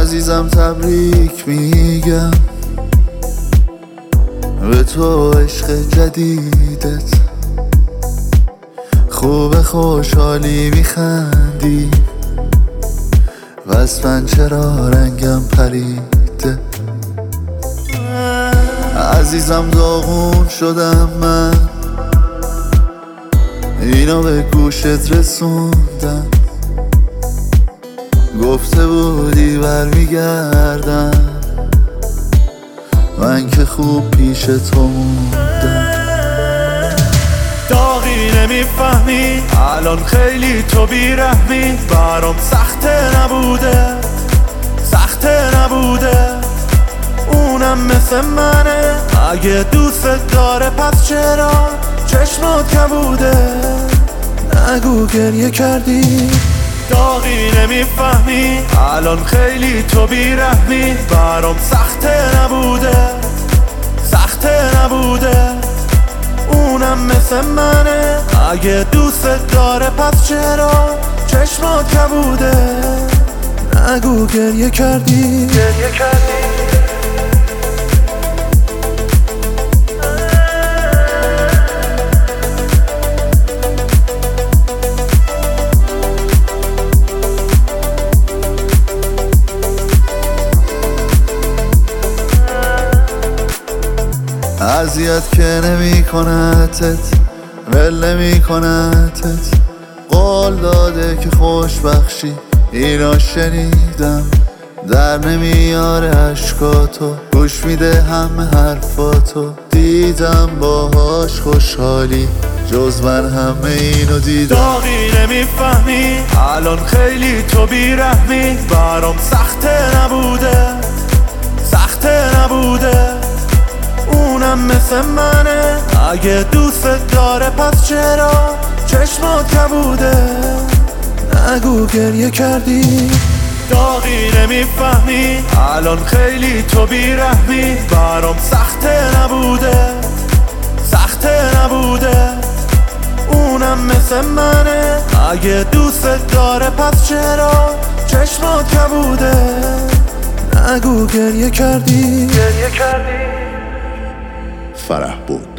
عزیزم تبریک میگم به تو عشق جدیدت. خوب خوشحالی میخندی و از چرا رنگم پریده. عزیزم داغون شدم من، اینو به گوشت رسوندم. گفته بودی برمیگردم، من که خوب پیش تو موندم. داغی نمیفهمی الان خیلی تو بیرحمی. برام سخته نبوده، سخته نبوده. اونم مثل منه، اگه دوست داره پس چرا چشمات کبوده. نگو گریه کردی. داغی نمیفهمی الان خیلی تو بیرحمی. برام سخته نبوده، سخته نبوده. اونم مثل منه، اگه دوست داره پس چرا چشمات کبوده. نگو گریه کردی، گریه کردی. اذیت که نمی کنتت، ول نمی کنتت. قول داده که خوش بخشی، اینا شنیدم. در نمیاره عشقاتو، گوش میده همه حرفاتو. دیدم باهاش خوشحالی، جز من همه اینو دیدم. داغی نمیفهمی الان خیلی تو بیرحمی. برام سخته نبوده، سخته نبوده. اونم مثل منه، اگه دوست داره پس چرا چشمات کبوده. نگو گریه کردی. داغی نمیفهمی الان خیلی تو بیرحمی. برام سخته نبوده، سخته نبوده. اونم مثل منه، اگه دوست داره پس چرا چشمات کبوده. نگو گریه کردی، گریه کردی. فرح بود.